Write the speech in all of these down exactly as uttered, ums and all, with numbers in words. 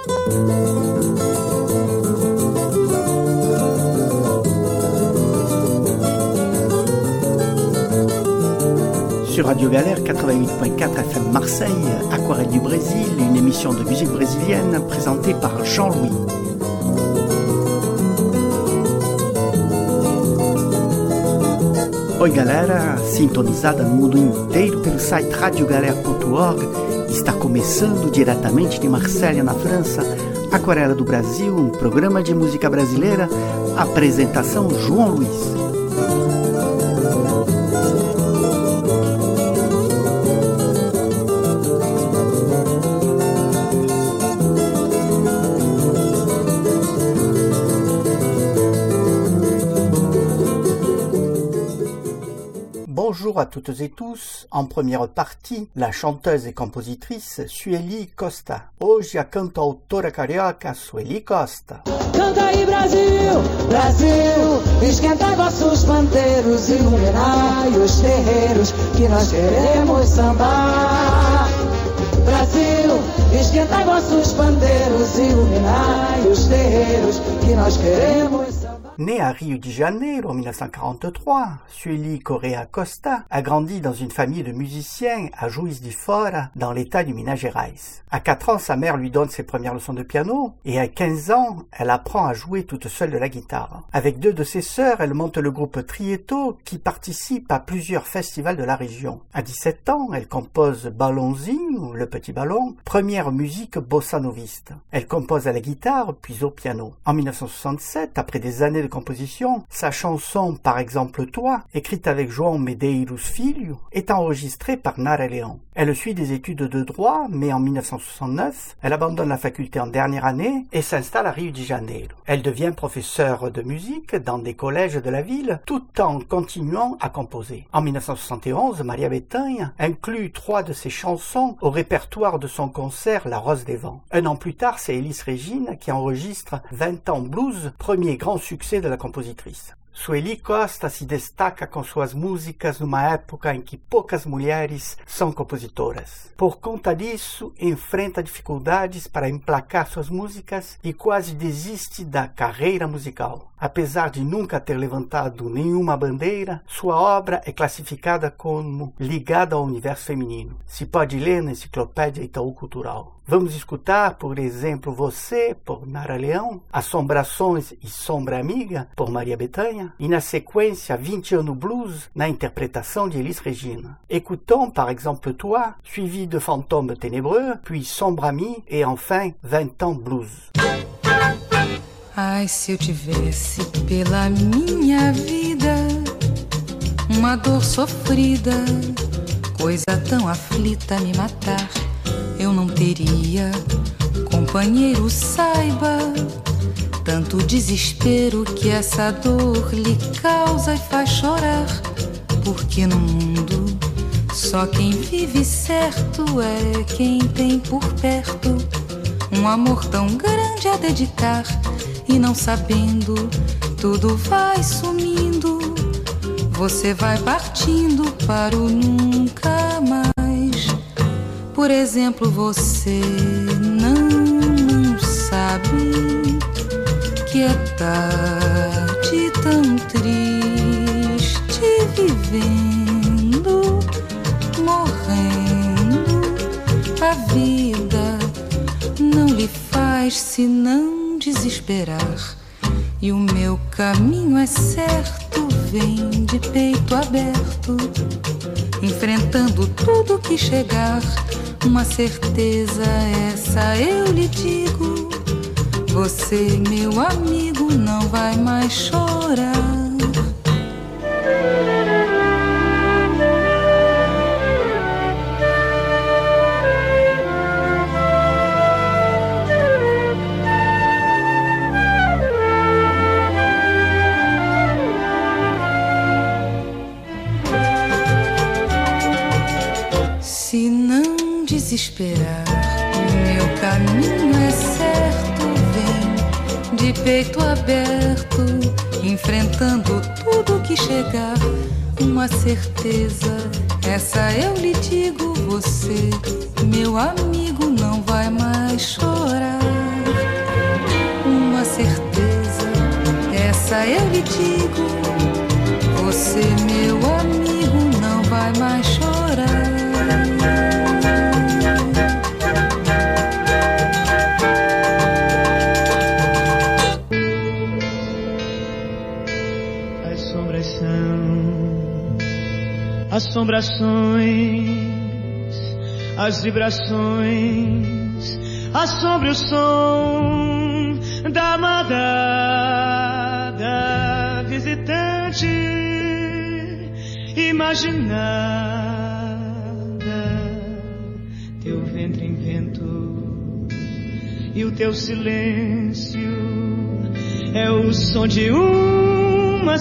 Sur Radio Galère quatre-vingt-huit point quatre F M Marseille, Aquarelle du Brésil, une émission de musique brésilienne présentée par Jean-Louis. Oi galera, sintonizada no mundo inteiro pelo site radio galera ponto org, está começando diretamente de Marselha, na França, Aquarela do Brasil, um programa de música brasileira, apresentação João Luiz. Bonjour à toutes et tous. En première partie, la chanteuse et compositrice Sueli Costa. Hoje a cantautora carioca Sueli Costa. Canta aí Brasil, Brasil, esquenta vossos pandeiros, iluminai os terreiros que nós queremos sambar. Brasil, esquenta vossos pandeiros, iluminai os terreiros que nós queremos sambar. Née à Rio de Janeiro en dix-neuf cent quarante-trois, Sueli Correa Costa a grandi dans une famille de musiciens à Juiz de Fora, dans l'état du Minas Gerais. À quatre ans, sa mère lui donne ses premières leçons de piano et à quinze ans, elle apprend à jouer toute seule de la guitare. Avec deux de ses sœurs, elle monte le groupe Trieto qui participe à plusieurs festivals de la région. À dix-sept ans, elle compose Ballonzinho, le petit ballon, première musique bossa-noviste. Elle compose à la guitare puis au piano. En dix-neuf cent soixante-sept, après des années de composition, sa chanson Par exemple Toi, écrite avec João Medeiros Filho, est enregistrée par Nara Leão. Elle suit des études de droit, mais en dix-neuf cent soixante-neuf, elle abandonne la faculté en dernière année et s'installe à Rio de Janeiro. Elle devient professeure de musique dans des collèges de la ville, tout en continuant à composer. En dix-neuf cent soixante et onze, Maria Bethânia inclut trois de ses chansons au répertoire de son concert La Rose des Vents. Un an plus tard, c'est Elis Regina qui enregistre vingt ans blues, premier grand succès de la compositrice. Sueli Costa se destaca com suas músicas numa época em que poucas mulheres são compositoras. Por conta disso, enfrenta dificuldades para emplacar suas músicas e quase desiste da carreira musical. Apesar de nunca ter levantado nenhuma bandeira, sua obra é classificada como ligada ao universo feminino. Se pode ler na Enciclopédia Itaú Cultural. Vamos escutar, por exemplo, Você, por Nara Leão, Assombrações e Sombra Amiga, por Maria Bethânia, e na sequência vinte anos blues, na interpretação de Elis Regina. Écoutons par exemple Toi, suivi de Fantôme Ténébreux, puis Sombre Ami, et enfin vingt ans blues. Ai, se eu tivesse pela minha vida uma dor sofrida, coisa tão aflita a me matar, eu não teria, companheiro, saiba, tanto desespero que essa dor lhe causa e faz chorar, porque no mundo só quem vive certo é quem tem por perto um amor tão grande a dedicar. E não sabendo, tudo vai sumindo, você vai partindo para o nunca mais. Por exemplo, você não sabe que é tarde tão triste, vivendo, morrendo, a vida não lhe faz senão desesperar, e o meu caminho é certo, vem de peito aberto, enfrentando tudo que chegar, uma certeza essa eu lhe digo, você, meu amigo, não vai mais chorar. Se não desesperar, meu caminho é certo, vem de peito aberto, enfrentando tudo que chegar, uma certeza, essa eu lhe digo, você, meu amigo, não vai mais chorar. agora eu lhe digo, você, meu amigo, não vai mais chorar. As sombras são assombrações, as vibrações, assombre o som da amada visitante imaginada, teu ventre em vento e o teu silêncio é o som de uma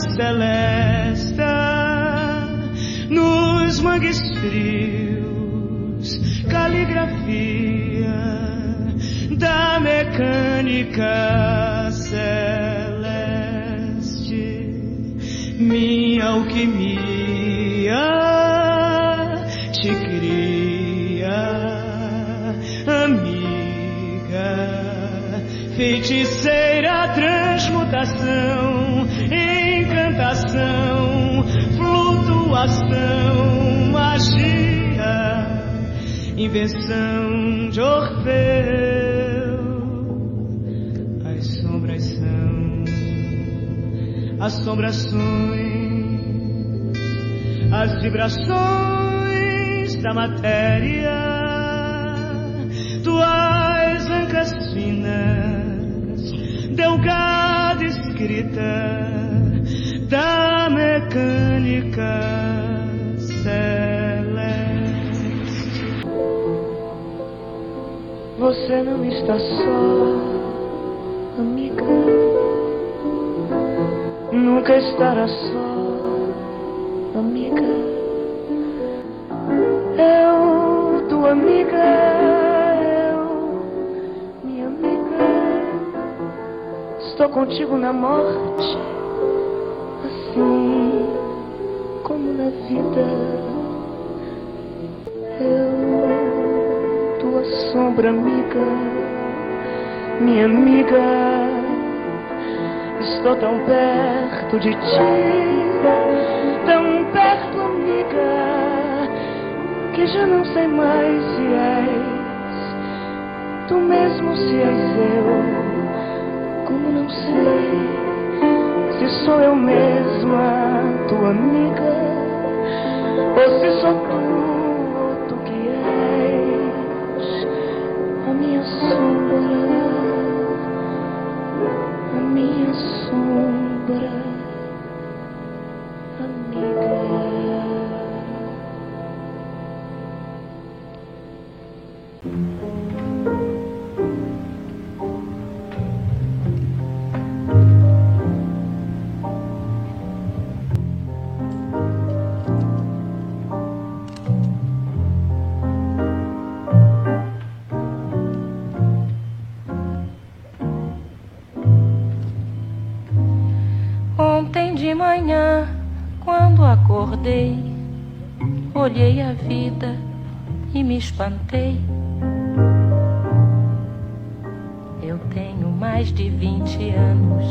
celesta nos mangues frios, caligrafia da mecânica celeste, minha alquimia te cria, amiga, feiticeira, transmutação, encantação, flutuação, magia, invenção de Orfeu. As sombras são assombrações, as vibrações da matéria, tuas ancas finas, delgada escrita da mecânica celeste. Você não está só, amiga, nunca estará só, amiga. Eu, tua amiga, eu, minha amiga, estou contigo na morte, assim como na vida. Eu, tua sombra, amiga, minha amiga, estou tão perto de ti, tão perto, amiga, que já não sei mais se és tu mesmo, se és eu, como não sei se sou eu mesma, tua amiga, ou se sou tu, ou tu que és a minha sombra, a minha sombra, amiga. Ontem de manhã, quando acordei, olhei a vida e me espantei. Eu tenho mais de vinte anos.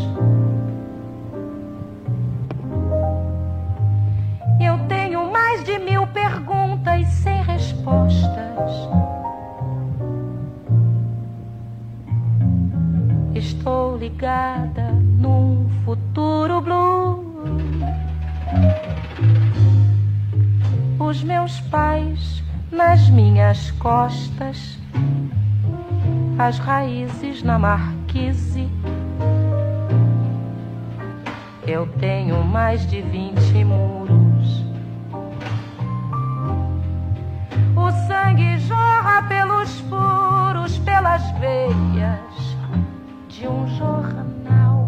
Eu tenho mais de mil perguntas sem respostas. Estou ligada num futuro blue. Os meus pais nas minhas costas, as raízes na marquise. Eu tenho mais de vinte muros. O sangue jorra pelos furos, pelas veias de um jornal.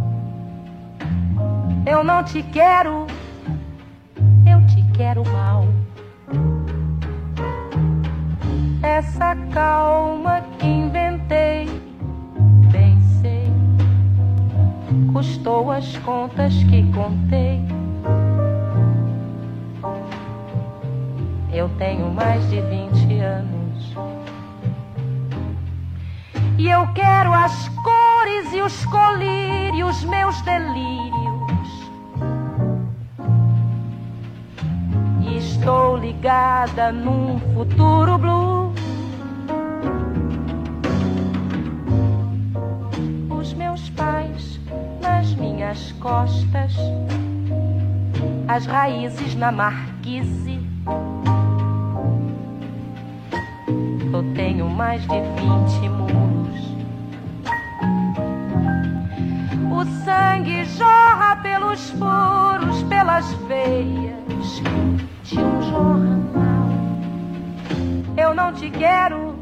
Eu não te quero, eu te quero mal. Essa calma que inventei, bem sei, custou as contas que contei. Eu tenho mais de vinte anos. E eu quero as cores e os colírios, meus delírios, estou ligada num futuro blue. Os meus pais nas minhas costas, as raízes na marquise. Eu tenho mais de vinte muros. O sangue jorra pelos furos, pelas veias de um jornal. Eu não te quero,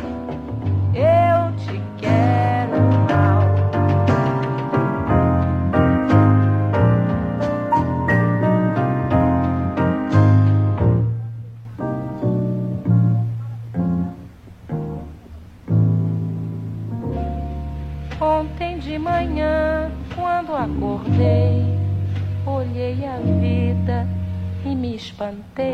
eu te quero mal. Ontem de manhã, quando acordei, olhei a vida e me espantei.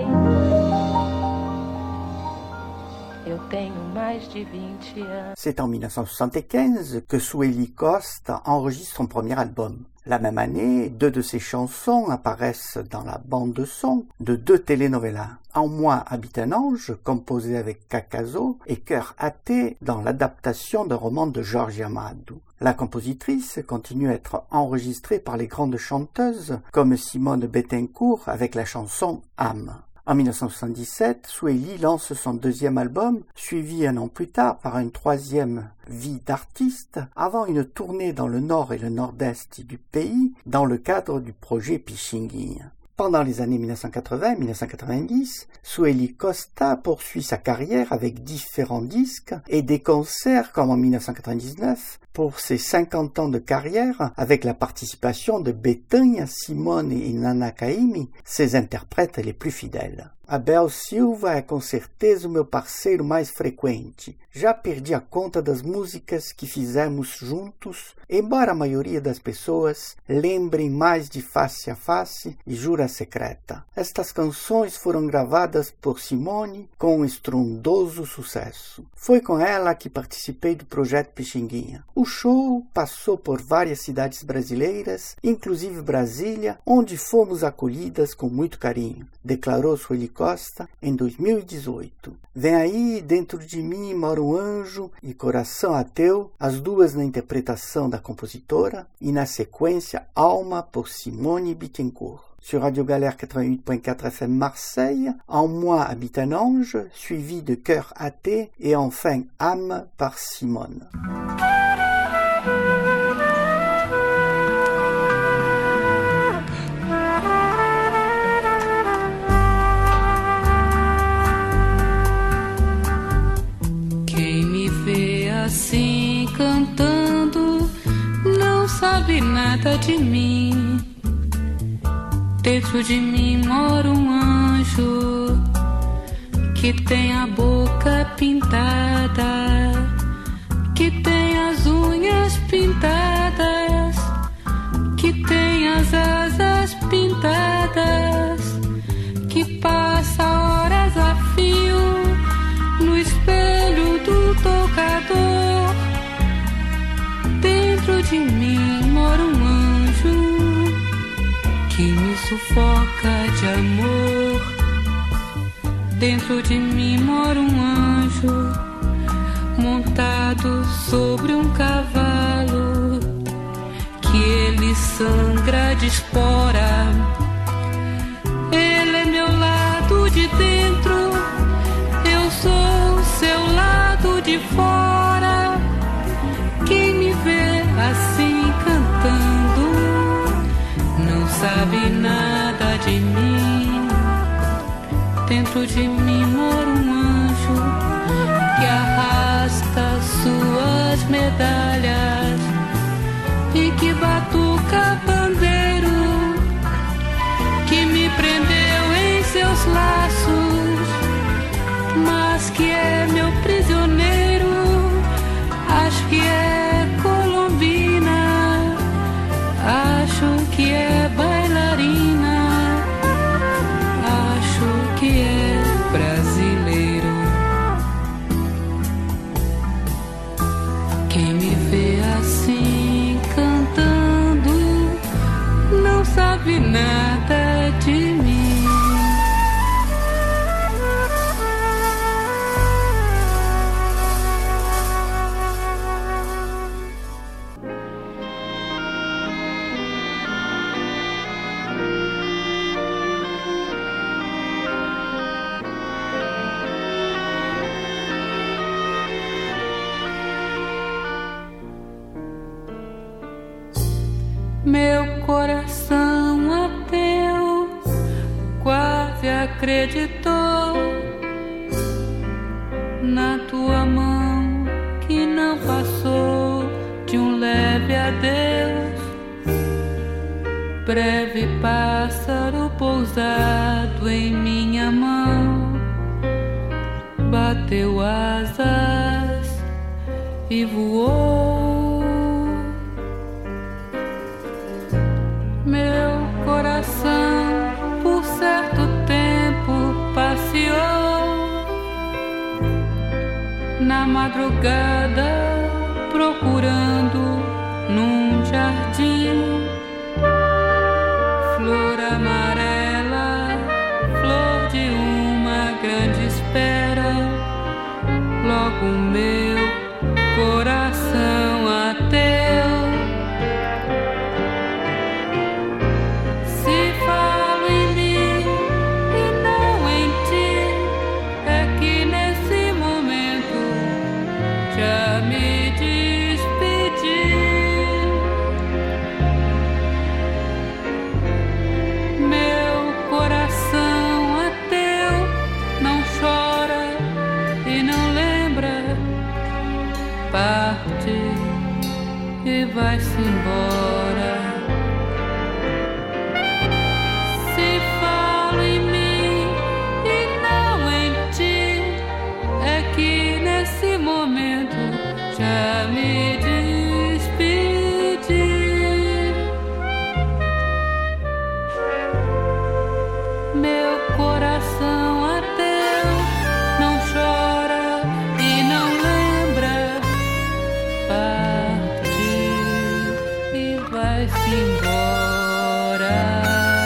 Eu tenho mais de vinte ans. C'est en mille neuf cent soixante-quinze que Sueli Costa enregistre son premier album. La même année, deux de ses chansons apparaissent dans la bande son de deux telenovelas. En moi habite un ange, composé avec Cacaso, et Cœur athée dans l'adaptation d'un roman de Jorge Amado. La compositrice continue à être enregistrée par les grandes chanteuses comme Simone Bettencourt avec la chanson Âme. En mille neuf cent soixante-dix-sept, Sueli lance son deuxième album, suivi un an plus tard par une troisième Vie d'artiste, avant une tournée dans le nord et le nord-est du pays dans le cadre du projet Pichinguinha. Pendant les années mille neuf cent quatre-vingts à mille neuf cent quatre-vingt-dix, Sueli Costa poursuit sa carrière avec différents disques et des concerts comme en mille neuf cent quatre-vingt-dix-neuf pour ses cinquante ans de carrière avec la participation de Betânia, Simone et Nana Caymmi, ses interprètes les plus fidèles. Abel Silva é com certeza o meu parceiro mais frequente. Já perdi a conta das músicas que fizemos juntos, embora a maioria das pessoas lembrem mais de Face a Face e Jura Secreta. Estas canções foram gravadas por Simone com um estrondoso sucesso. Foi com ela que participei do projeto Pichinguinha. O show passou por várias cidades brasileiras, inclusive Brasília, onde fomos acolhidas com muito carinho, declarou Sueli Costa em dois mil e dezoito. Vem aí, Dentro de Mim Mora um Anjo e Coração Ateu, as duas na interpretação da compositora, e na sequência Alma por Simone Bettencourt. Sur Radio Galère quatre-vingt-huit point quatre F M Marseille, En moi habite un ange, suivi de Cœur athée et enfin Âme par Simone. Assim cantando, não sabe nada de mim. Dentro de mim mora um anjo que tem a boca pintada, que tem as unhas pintadas, que tem as asas pintadas, que passa horas a fio no espelho do tocador. Dentro de mim mora um anjo que me sufoca de amor. Dentro de mim mora um anjo montado sobre um cavalo, que ele sangra de espora. Ele é meu lado de dentro, eu sou seu lado de fora. Quem me vê assim cantando não sabe nada de mim. Dentro de mim mora um anjo que arrasta suas medalhas e que batuca pandeiro, que me prendeu em seus laços, mas que é meu prisioneiro. Acho que é colombina, acho que é bailarina, acho que é brasileiro. Quem me vê assim cantando não sabe nada de mim. acreditou na tua mão que não passou de um leve adeus, breve pássaro pousado em minha mão, bateu asas e voou. Meu coração por certo tempo passeou na madrugada procurando num jardim flor amarela, flor de uma grande espera. Logo meu coração ateu. Se falo em mim e não em ti, é que nesse momento já me despedi. Meu coração ateu não chora e não lembra, parte e vai-se embora. Se falo em mim e não em ti, é que nesse momento já me despedi. Meu coração ateu não chora e não lembra, parte e vai-se embora.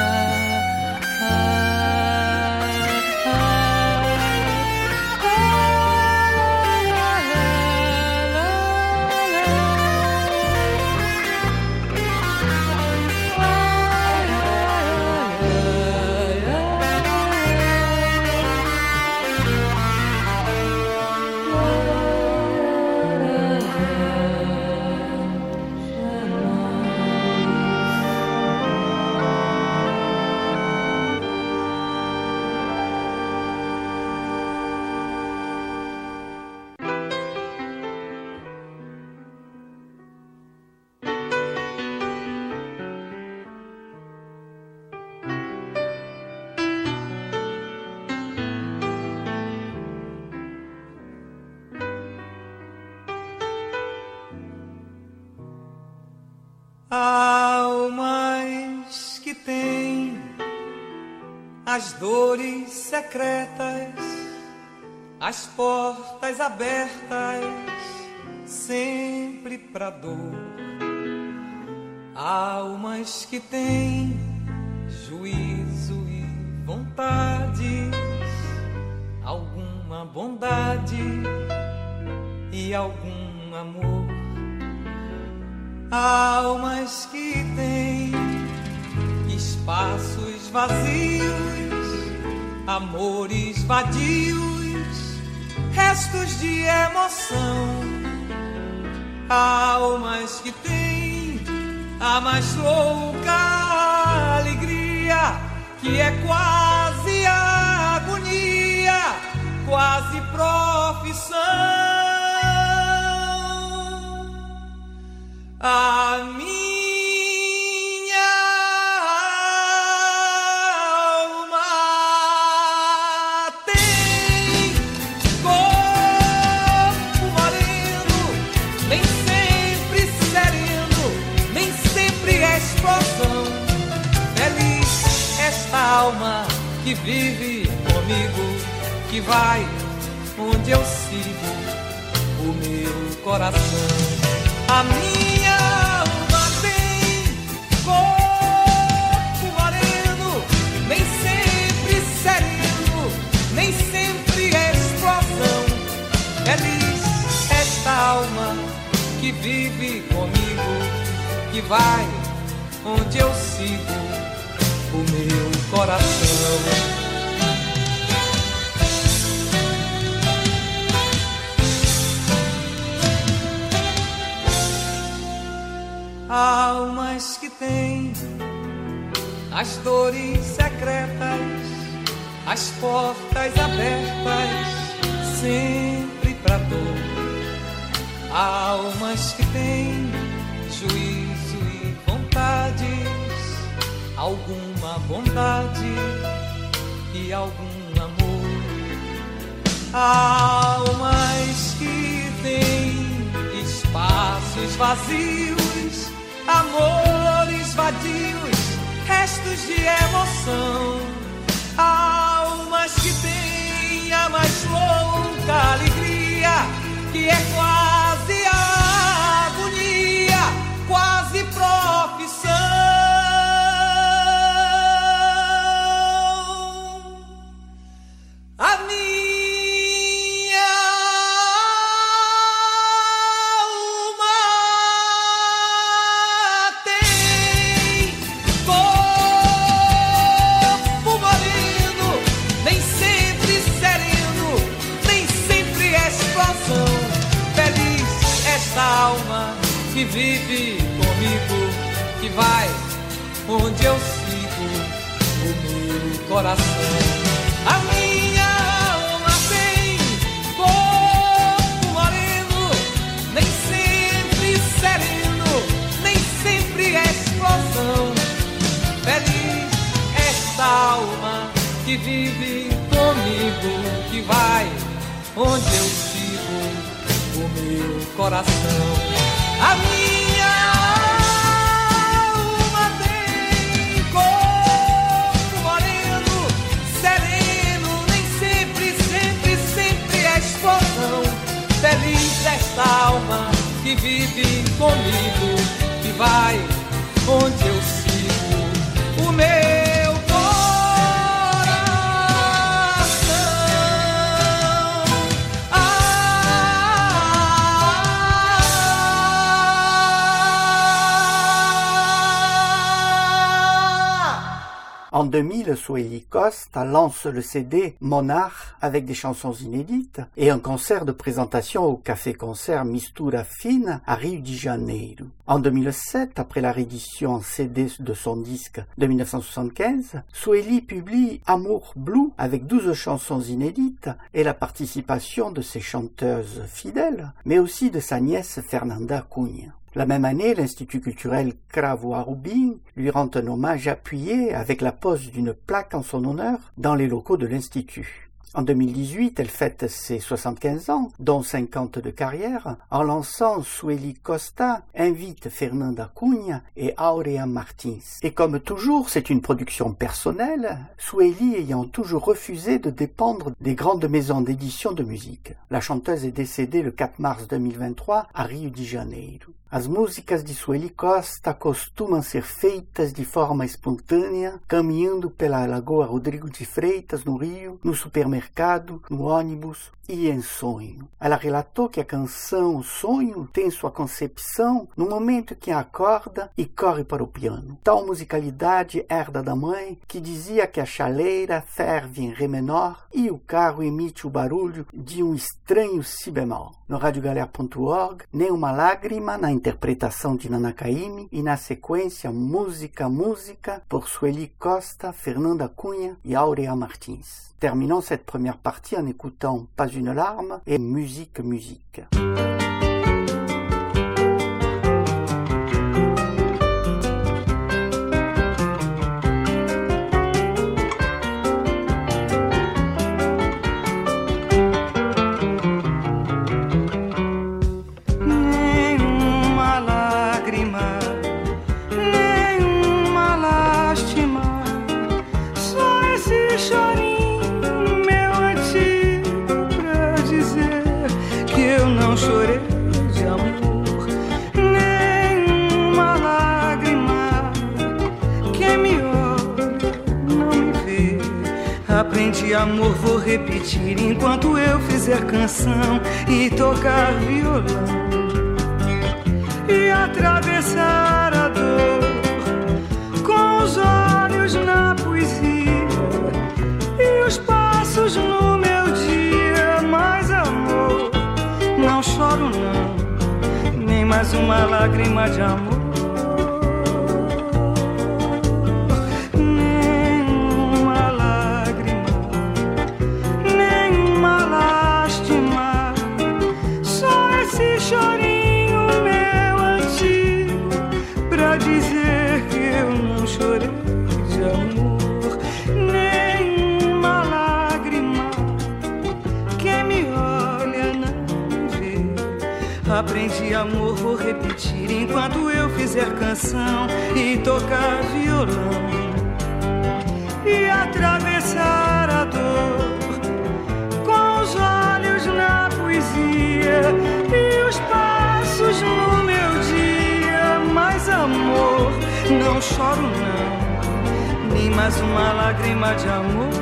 Almas que têm as dores secretas, as portas abertas sempre pra dor. Almas que têm juízo e vontades, alguma bondade e algum amor. Almas que têm espaços vazios, amores vadios, restos de emoção. Almas que têm a mais louca alegria, que é quase agonia, quase profissão. A minha alma tem corpo moreno, nem sempre sereno, nem sempre explosão. Feliz esta alma que vive comigo, que vai onde eu sigo o meu coração. A minha alma tem corpo moreno, nem sempre sereno, nem sempre explosão. Feliz esta alma que vive comigo, que vai onde eu sigo o meu coração. Almas que têm as dores secretas, as portas abertas sempre pra dor. Almas que têm juízo e vontades, alguma bondade e algum amor. Almas que têm espaços vazios, amores vadios, restos de emoção. Almas que têm a mais louca alegria, que é quase agonia, quase profissão. A minha alma tem corpo moreno, nem sempre sereno, nem sempre explosão. Feliz esta alma que vive comigo, que vai onde eu sigo o meu coração. A minha alma tem corpo moreno, nem sempre sereno, nem sempre explosão. Feliz esta alma que vive comigo, que vai onde eu sigo o meu coração. A minha alma tem corpo moreno, sereno, nem sempre, sempre, sempre explosão. Feliz esta alma que vive comigo, que vai onde eu sigo o meu coração. En deux mille, Sueli Costa lance le C D Monarch avec des chansons inédites et un concert de présentation au café-concert Mistura Fina à Rio de Janeiro. En deux mille sept, après la réédition en C D de son disque de mille neuf cent soixante-quinze, Sueli publie Amour Blue avec douze chansons inédites et la participation de ses chanteuses fidèles, mais aussi de sa nièce Fernanda Cunha. La même année, l'Institut culturel Cravo Arubim lui rend un hommage appuyé avec la pose d'une plaque en son honneur dans les locaux de l'Institut. En deux mille dix-huit, elle fête ses soixante-quinze ans, dont cinquante de carrière, en lançant Sueli Costa, invite Fernanda Cunha et Aurea Martins. Et comme toujours, c'est une production personnelle, Sueli ayant toujours refusé de dépendre des grandes maisons d'édition de musique. La chanteuse est décédée le quatre mars deux mille vingt-trois à Rio de Janeiro. As músicas de Sueli Costa costumam ser feitas de forma espontânea, caminhando pela Lagoa Rodrigo de Freitas, no Rio, no supermercado, no ônibus e em sonho. Ela relatou que a canção Sonho tem sua concepção no momento que acorda e corre para o piano. Tal musicalidade herda da mãe, que dizia que a chaleira ferve em ré menor e o carro emite o barulho de um estranho si bemol. No radiogalera ponto org, Nem Uma Lágrima, na interpretação de Nana Caymmi, e na sequência Música, Música, por Sueli Costa, Fernanda Cunha et Aurea Martins. Terminons cette première partie en écoutant Pas une larme et Musique, Musique. Aprendi amor, vou repetir enquanto eu fizer canção e tocar violão e atravessar a dor com os olhos na poesia e os passos no meu dia. Mas amor, não choro não, nem mais uma lágrima de amor. dizer que eu não chorei de amor, nem uma lágrima. Quem me olha não vê. Aprendi amor, vou repetir enquanto eu fizer canção e tocar violão e atravessar a dor com os olhos na poesia e os passos no meu dia. Mas amor, não choro não, nem mais uma lágrima de amor.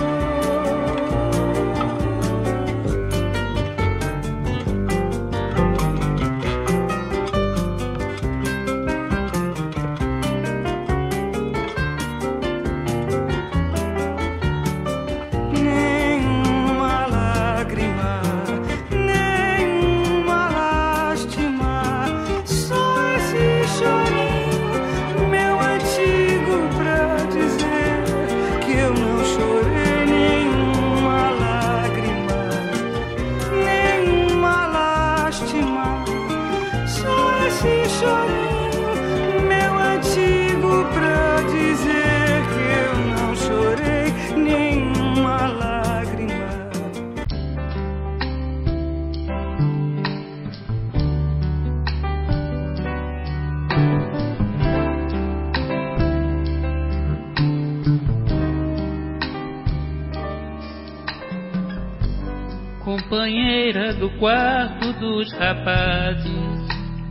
Companheira do quarto dos rapazes,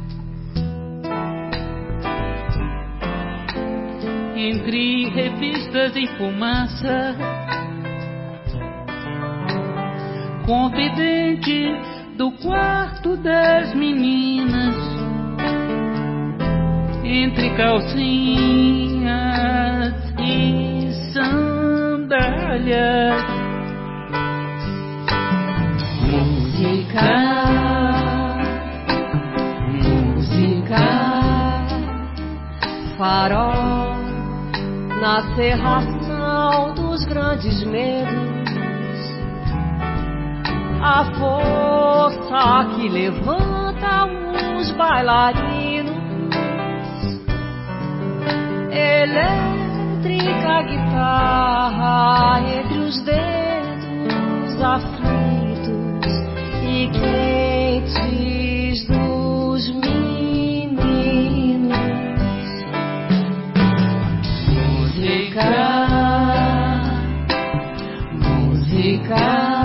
entre revistas e fumaça, confidente do quarto das meninas, entre calcinhas e sandálias. Música, música, farol na serração dos grandes medos, a força que levanta os bailarinos, elétrica guitarra entre os dedos aflitos e quentes dos meninos. Música, música,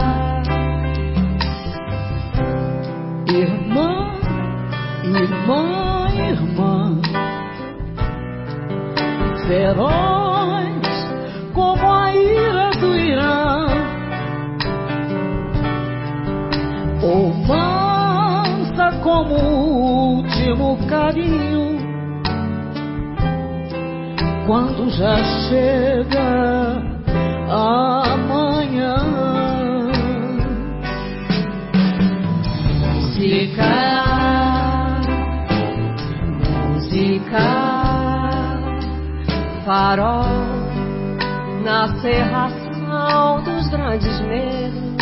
irmã, irmã, irmã, feroz como a ira do Irã, ou mansa como o último carinho, quando já chega amanhã. Música, música, farol na serração dos grandes medos,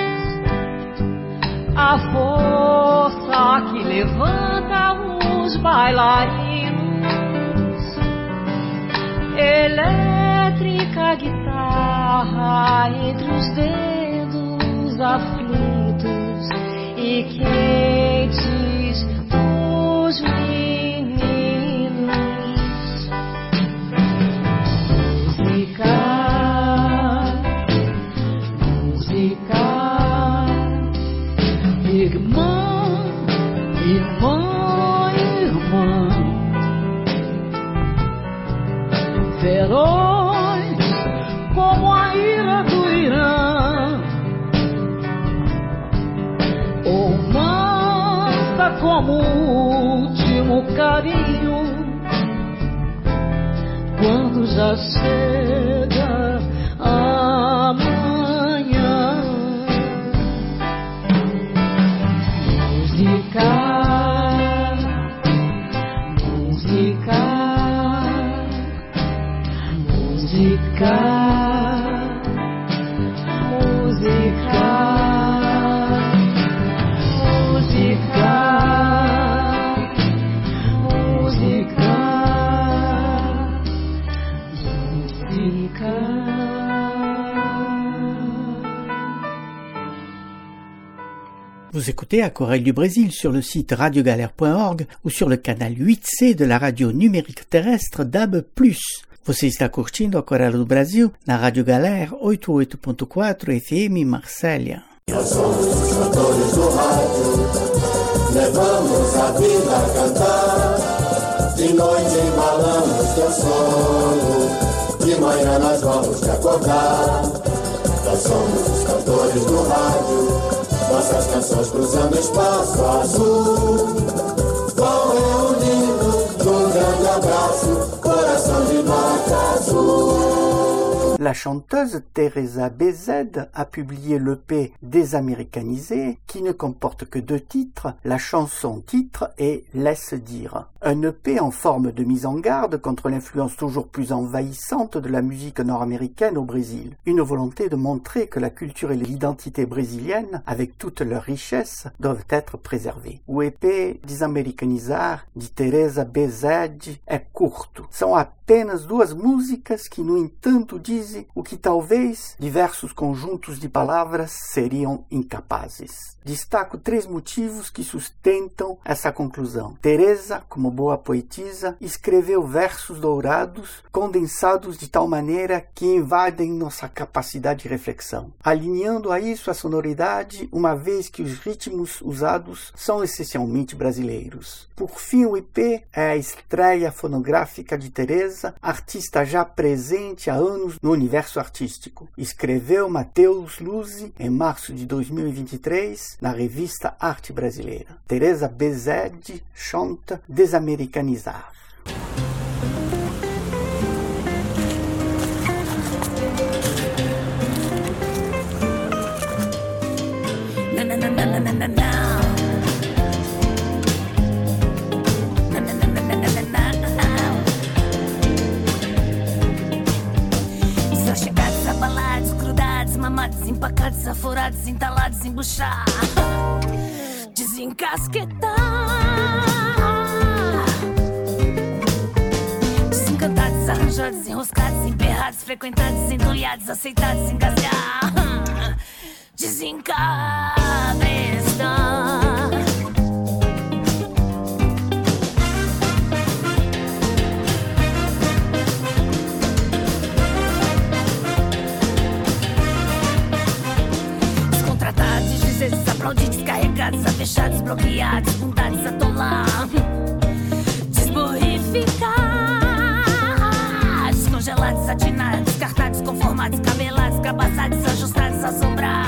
a força que levanta os bailarinos, elétrica guitarra entre os dedos aflitos e quentes dos meninos. Música, música, irmã, irmã, irmã, feroz como a ira do Irã, ou mansa como o último carinho, quando já chega amanhã. Música, música, música, música, música, música. Vous écoutez Aquarelle du Brésil sur le site radio galère point org ou sur le canal huit C de la radio numérique terrestre D A B plus. Você está curtindo Aquarela do Brasil na Rádio Galera oitenta e oito ponto quatro F M Marsella. Nós somos os cantores do rádio, levamos a vida a cantar, de noite embalamos teu sono, de manhã nós vamos te acordar. Nós somos os cantores do rádio, nossas canções cruzando espaço azul, vão reunindo num grande abraço, coração de nota azul. La chanteuse Teresa B Z a publié l'E P Désaméricanisé qui ne comporte que deux titres, la chanson titre et Laisse dire. Un E P en forme de mise en garde contre l'influence toujours plus envahissante de la musique nord-américaine au Brésil. Une volonté de montrer que la culture et l'identité brésilienne, avec toute leur richesse, doivent être préservées. O E P Desamericanizar de Teresa B Z é curto. São apenas duas músicas que, no entanto, dizem o que talvez diversos conjuntos de palavras seriam incapazes. Destaco três motivos que sustentam essa conclusão. Teresa, como boa poetisa, escreveu versos dourados, condensados de tal maneira que invadem nossa capacidade de reflexão, alinhando a isso a sonoridade, uma vez que os ritmos usados são essencialmente brasileiros. Por fim, o I P é a estreia fonográfica de Teresa, artista já presente há anos no universo artístico. Escreveu Mateus Luzzi em março de dois mil e vinte e três na revista Arte Brasileira. Teresa B Z chanta Desamericanizar. Na, na, na, na, na, na, na. Mamados, empacados, aforados, entalados, embuchar, desencasquetar, desencantados, arranjados, enroscados, emperrados, frequentados, entulhados, aceitados, engasgar, desencabestar. Aplaudidos, descarregados, afechados, bloqueados, bundados, atolar, desborrificar, descongelados, satinados, descartados, conformados, cabelados, cabaçados, ajustados, assombrar,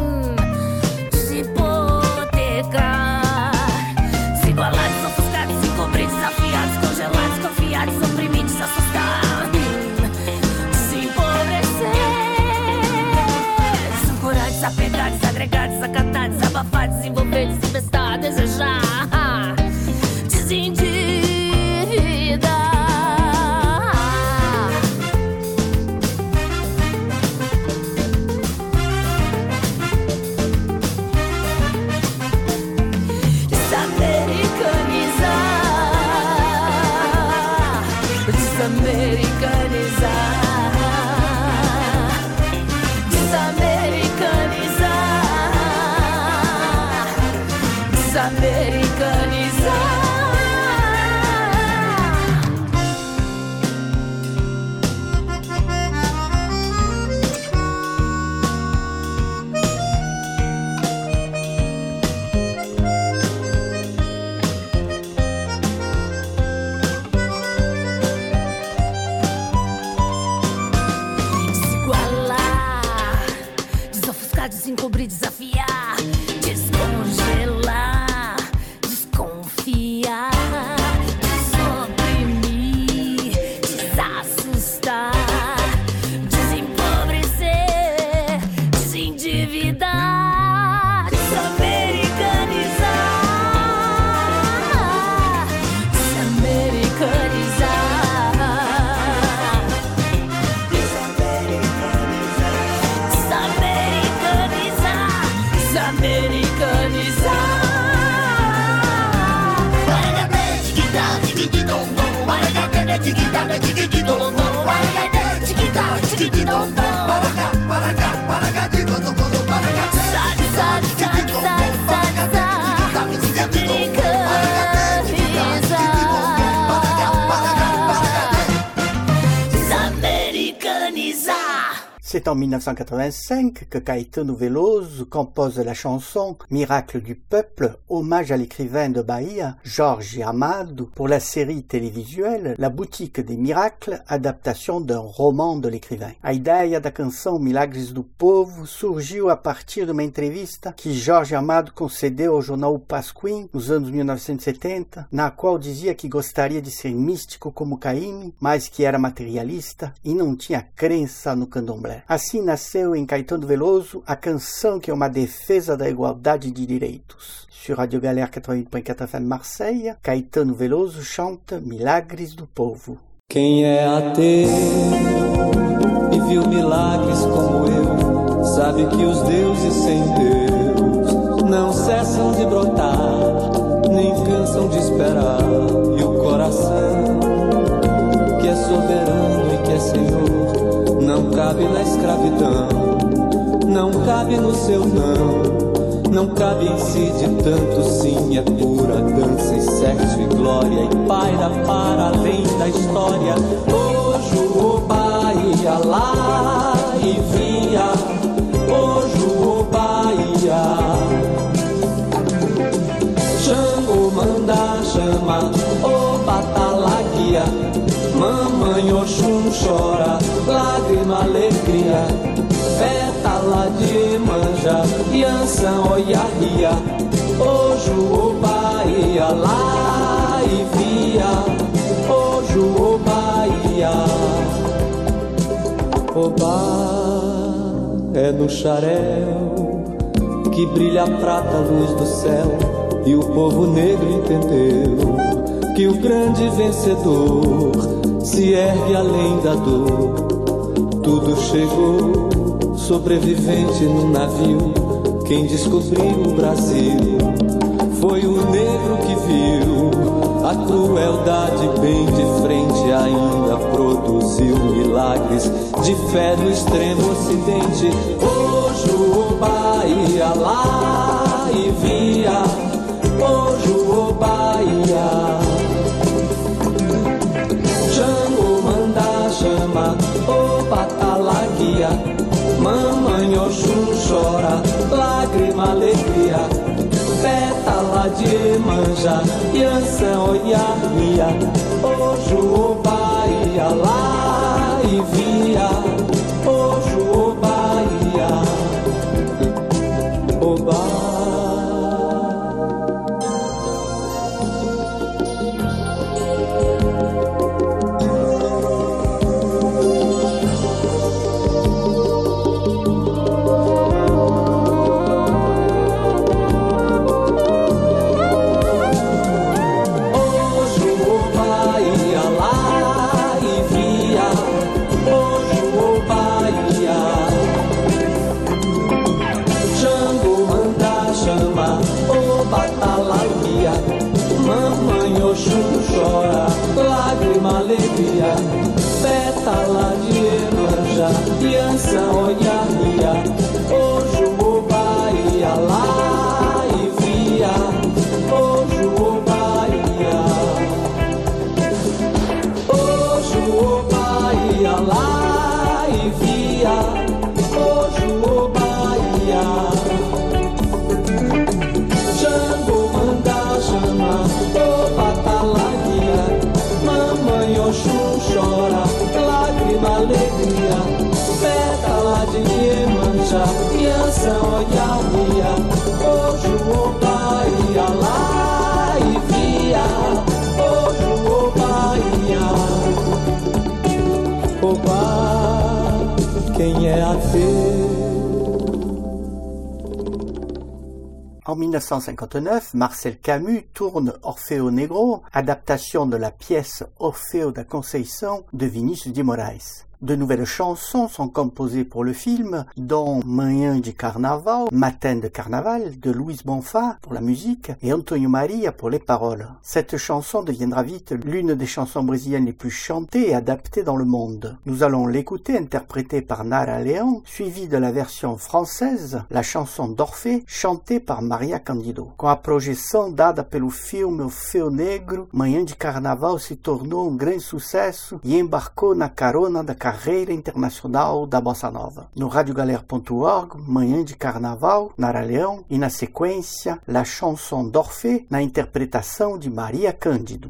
desipotecar, desigualados, ofuscados, encobridos, desafiados, congelados, confiados, oprimidos, assustar, desempobrecer, desancorados, apegados, agregados, acatados, abafados, envolvidos, empestar, desejar, desendividar. Desamericanizar, desamericanizar, desamericanizar. Desencobrir, desafiar, descongelar, desconfiar, desoprimir, desassustar, desempobrecer, desendividar, desamericanizar, desamericanizar, desamericanizar. C'est en mille neuf cent quatre-vingt-cinq que Caetano Veloso compose la chanson Miracle du peuple, hommage à l'écrivain de Bahia, Jorge Amado, pour la série télévisuelle La Boutique des Miracles, adaptation d'un roman de l'écrivain. A ideia da canção Milagres do Povo surgiu a partir de uma entrevista que Jorge Amado concedeu ao jornal O Pasquim nos anos mil novecentos e setenta, na qual dizia que gostaria de ser místico como Caymmi, mas que era materialista e não tinha crença no candomblé. Assim nasceu em Caetano Veloso a canção que é uma defesa da igualdade de direitos. Sur Radio Galère quatre-vingt-huit point quatre F M Marseille, Caetano Veloso chanta Milagres do Povo. Quem é ateu e viu milagres como eu, sabe que os deuses sem Deus não cessam de brotar, nem cansam de esperar. E o coração, que é soberano e que é Senhor, não cabe na escravidão, não cabe no seu não. Não cabe em si de tanto sim, é pura dança e sexo e glória, e paira para além da história. Hoje o Bahia lá e via, hoje o Bahia. Xangô manda chama, o batalaguia, mamãe Oxum chora, lágrima alegria. Pétala de manja, Yansan Oiarria, Oju Bahia lá e via, Oju Bahia. Obá é no xarel que brilha a prata, a luz do céu, e o povo negro entendeu que o grande vencedor se ergue além da dor. Tudo chegou, sobrevivente num navio. Quem descobriu o Brasil foi o negro que viu a crueldade bem de frente. Ainda produziu milagres de fé no extremo ocidente. Hoje o Bahia lá e via, hoje o Bahia. Jango manda chama, o batalaguia, mamãe Oxum chora, lágrima alegria. Pétala de manja, Yansan Oiarria, hoje o Bahia lá e via, hoje o Bahia. O Bahia. Mamãe Oxum chora, lágrima alegria. Pétala de manja, Yansan Oiarria, hoje o Bahia lá e via, hoje o Bahia. Hoje o Bahia lá e via, hoje o Bahia. Jango manda chama, o batalaguia, mamãe Oxum chora, lágrima alegria. Pétala de Iemanjá, Yansan Oiarria, hoje o Bahia lá e via, hoje o Bahia. Oba, quem é ateu? En mille neuf cent cinquante-neuf, Marcel Camus tourne Orfeo Negro, adaptation de la pièce Orfeo da Conceição de Vinícius de Moraes. De nouvelles chansons sont composées pour le film, dont Manhã de Carnaval, Matin de Carnaval, de Luiz Bonfá pour la musique et Antonio Maria pour les paroles. Cette chanson deviendra vite l'une des chansons brésiliennes les plus chantées et adaptées dans le monde. Nous allons l'écouter interprétée par Nara Leão, suivie de la version française, la chanson d'Orphée, chantée par Maria Candido. Com a projeção dada pelo filme Orfeo Negro, Manhã de Carnaval se tornou um grande sucesso e embarcou na carona da carreira internacional da Bossa Nova. No rádio galera ponto org, Manhã de Carnaval, Nara Leão, e na sequência, La Chanson d'Orphée, na interpretação de Maria Cândido.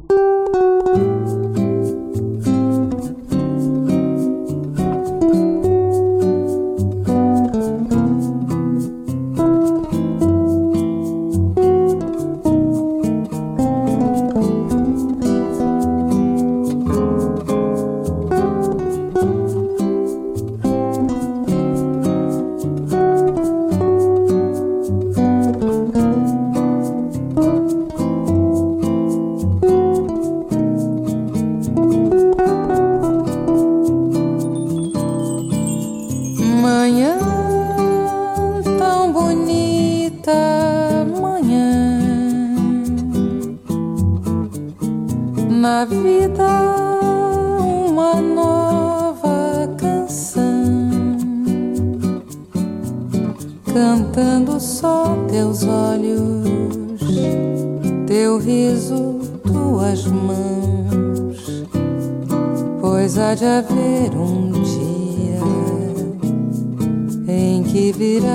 Cantando só teus olhos, teu riso, tuas mãos, pois há de haver um dia em que virás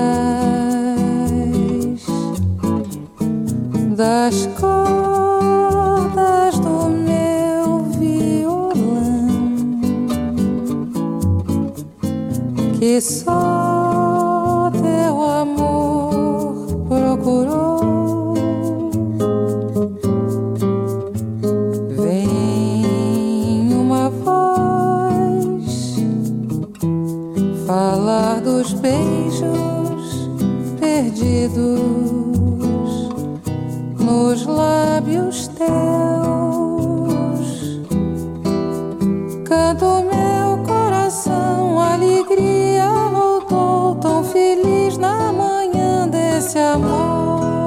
das cordas do meu violão, que só teu amor procurou. Vem uma voz falar dos beijos perdidos nos lábios teus. Canto meu coração, alegria voltou tão feliz na manhã desse amor.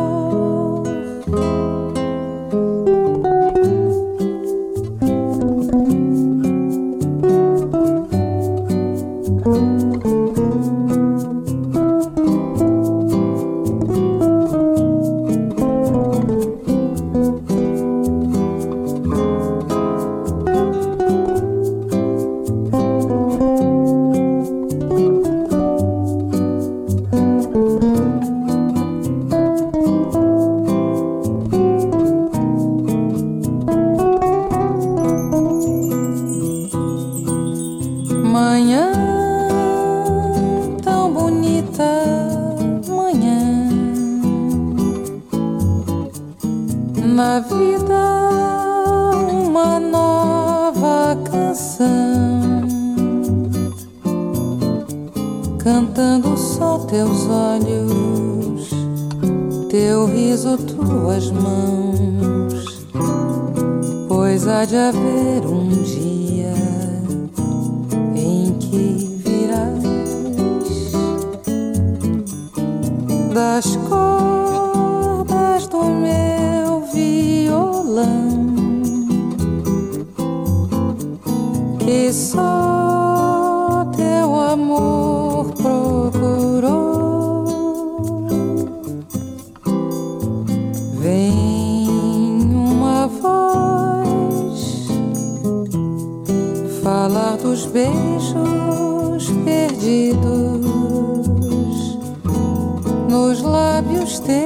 Na vida uma nova canção, cantando só teus olhos, teu riso, tuas mãos, pois há de haver um dia em que virás das cordas do meu violão, que só teu amor procurou. Vem uma voz falar dos beijos perdidos nos lábios teus.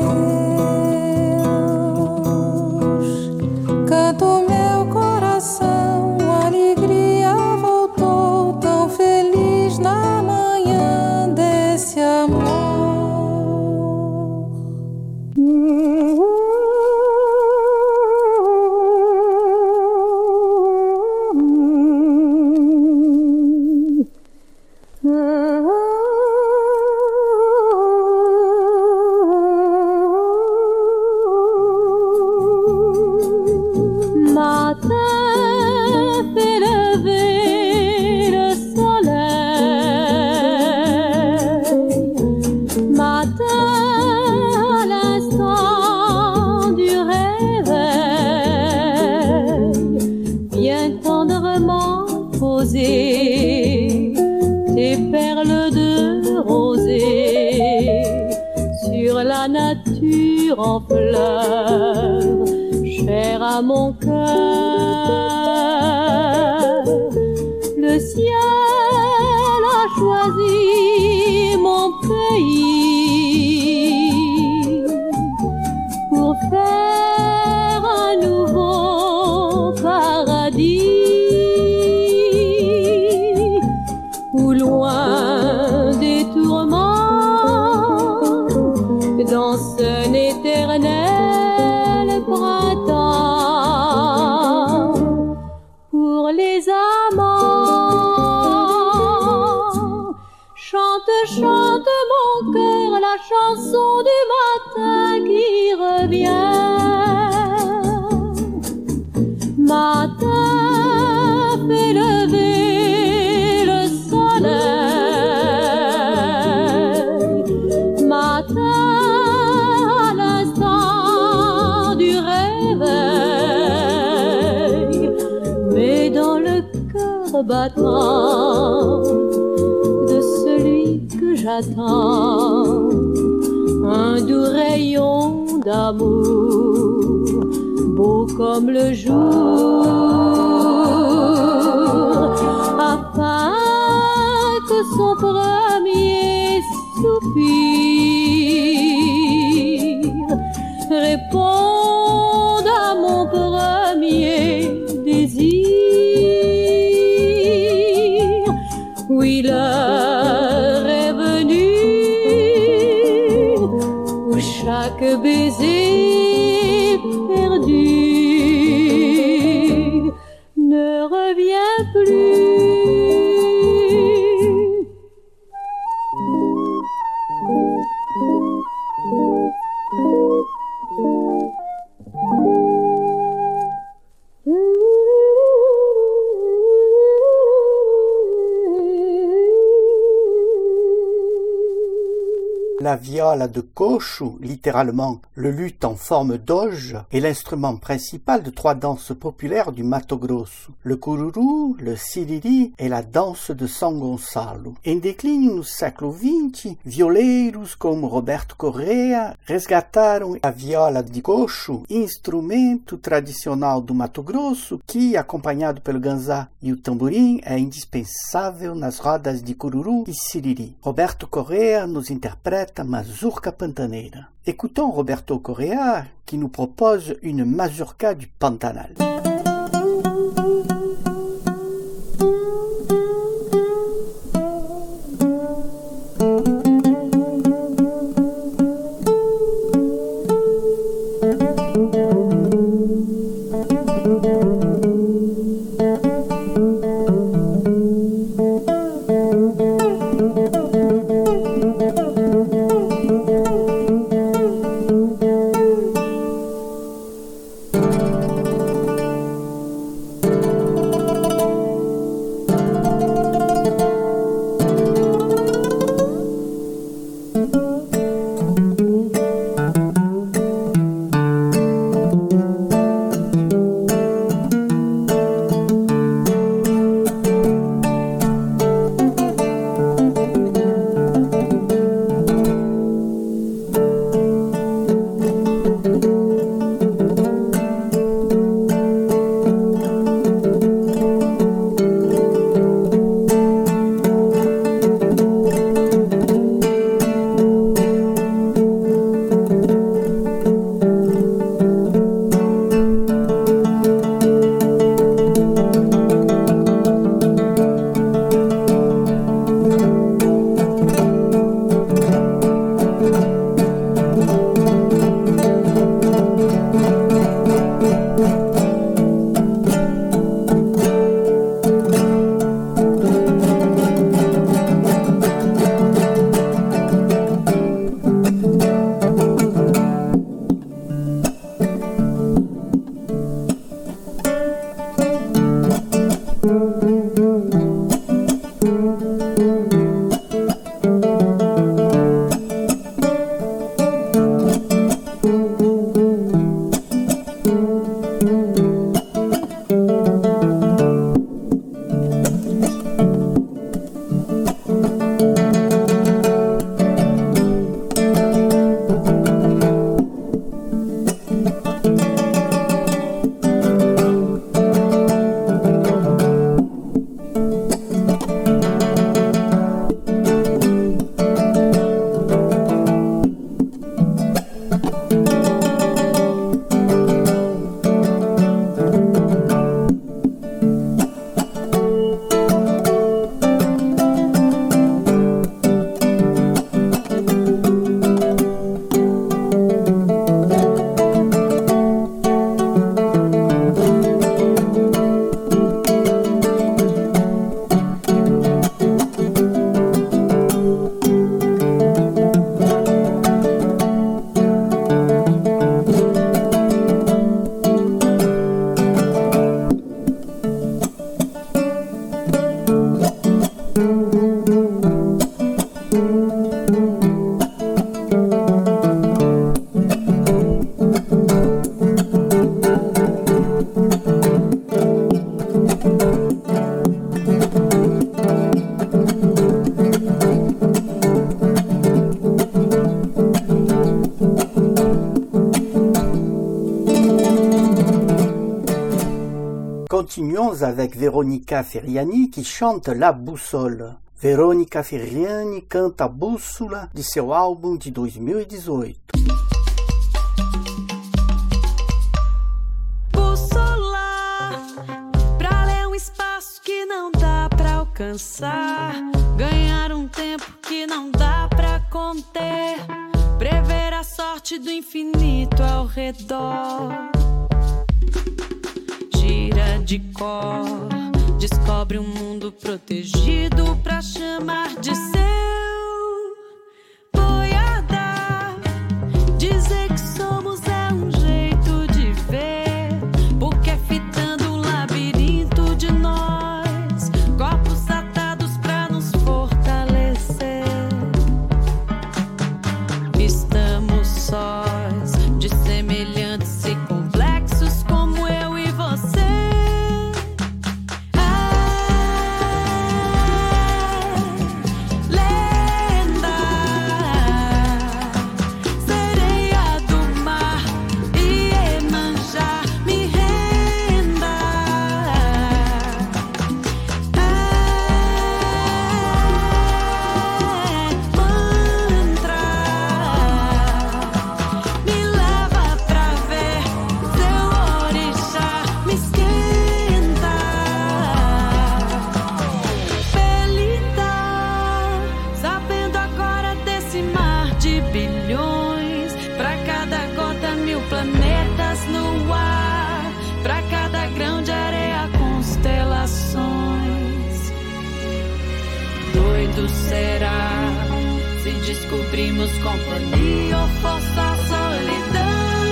Canto meu coração, alegria voltou tão feliz na manhã desse amor. Tes perles de rosée sur la nature en fleurs, chère à mon cœur. Le ciel paradis, ou loin des tourments, dans un éternel printemps. Pour les amants, chante, chante mon cœur la chanson du matin qui revient. Matin fait lever le soleil, matin à l'instant du réveil, mais dans le cœur battant de celui que j'attends, un doux rayon d'amour, beau comme le jour, afin que son premier soupir réponde à mon premier désir. Oui, l'heure est venue où chaque baiser perdu ne revient plus. La viola de Cocho, littéralement le luth en forme d'auge, est l'instrument principal de trois danses populaires du Mato Grosso, le cururu, le siriri et la danse de São Gonçalo. Em declínio no século vinte, violeiros como Roberto Correa resgataram a viola de Cocho, instrumento tradicional do Mato Grosso que, acompanhado pelo ganzá e o tamborim, é indispensável nas rodas de cururu e siriri. Roberto Correa nos interpreta Mazurca Pantaneira. Écoutons Roberto Correa qui nous propose une mazurca du Pantanal. Continuons avec Veronica Ferriani qui chante La Bússola. Veronica Ferriani canta a Bússola de seu álbum de dois mil e dezoito. Bússola, pra ler um espaço que não dá pra alcançar, ganhar um tempo que não dá pra conter, prever a sorte do infinito ao redor. Gira de cor, descobre um mundo protegido pra chamar de seu. Boiada, dizer que somos é um jeito de ver, porque é fitando um labirinto de nós, corpos atados pra nos fortalecer. Estamos sós, de semelhantes e complexos como eu e você. Será se descobrimos companhia ou força a solidão?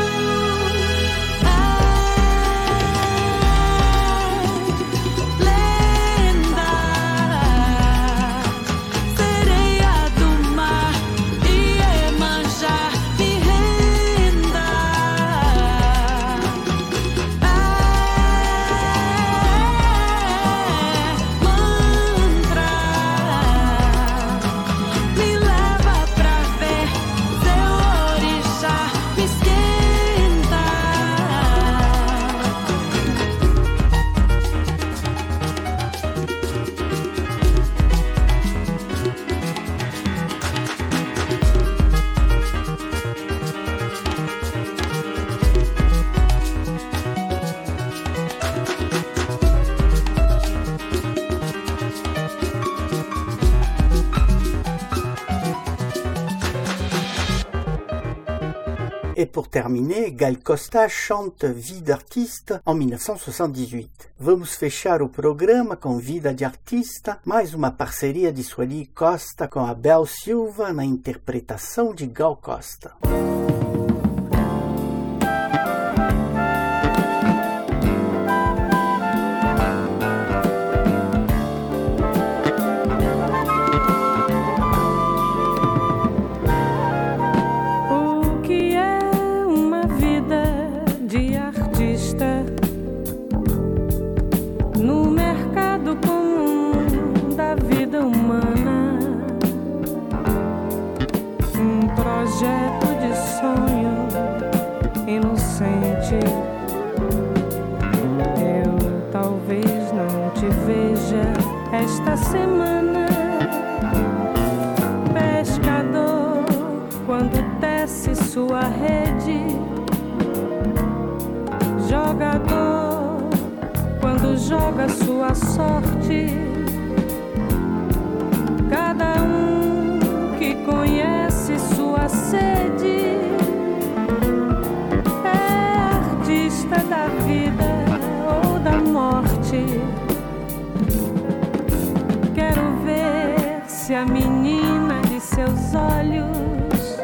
Et pour terminer, Gal Costa chante Vida Artista en mil novecentos e sessenta e oito. Vamos fechar o programa com Vida de Artista, mais uma parceria de Sueli Costa com Abel Silva na interpretação de Gal Costa. Eu talvez não te veja esta semana, pescador, quando tece sua rede, jogador, quando joga sua sorte, cada um que conhece sua sede da vida ou da morte. Quero ver se a menina de seus olhos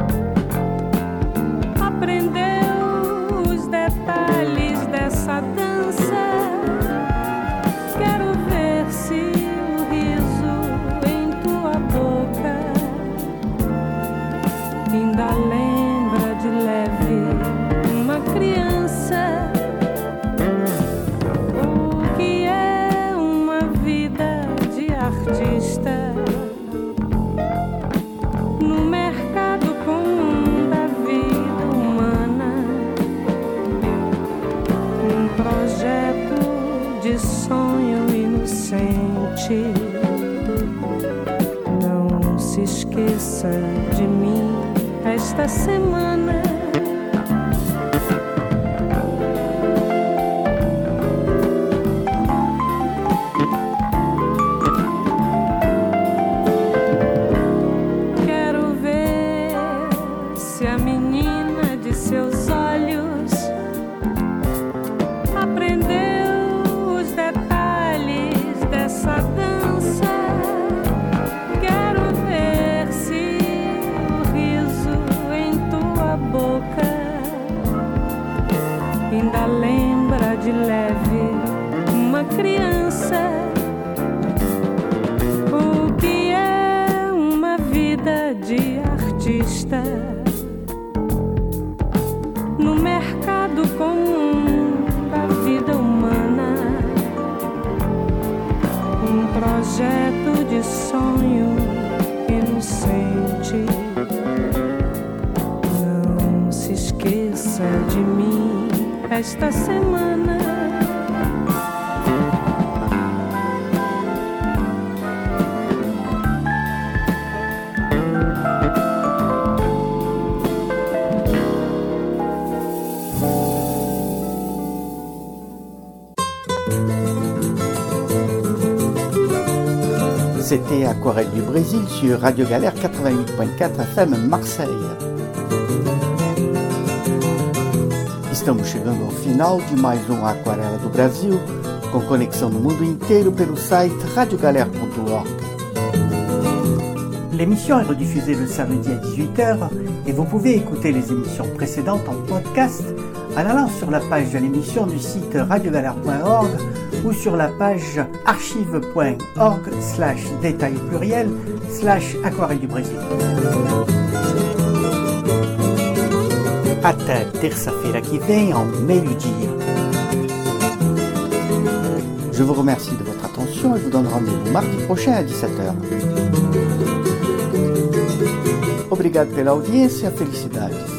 aprendeu os detalhes dessa dança. Quero ver se o riso em tua boca ainda lembra de leve uma criança. O que inocente. Não se esqueça de mim esta semana. Quero ver se a menina de seus olhos aprendeu os detalhes dessa dança. Quero ver se o riso em tua boca ainda lembra de leve uma criança. O que é uma vida de artista no mercado comum da vida humana? Um projeto de sonho inocente. Não se esqueça de mim esta semana. C'était Aquarelle du Brésil sur Radio Galère quatre-vingt-huit point quatre F M Marseille. Estamos chegando ao final de mais um Aquarela do Brasil, com conexão no mundo inteiro pelo site radio galère point org. L'émission est rediffusée le samedi à dix-huit heures et vous pouvez écouter les émissions précédentes en podcast en allant sur la page de l'émission du site radio galère point org ou sur la page archive point org slash détail pluriel slash aquarelle du Brésil. Até terça-feira que vem, ao meio-dia. Je vous remercie de votre attention et vous donne rendez-vous mardi prochain à dix-sept heures. Obrigado pela audiência, felicidades.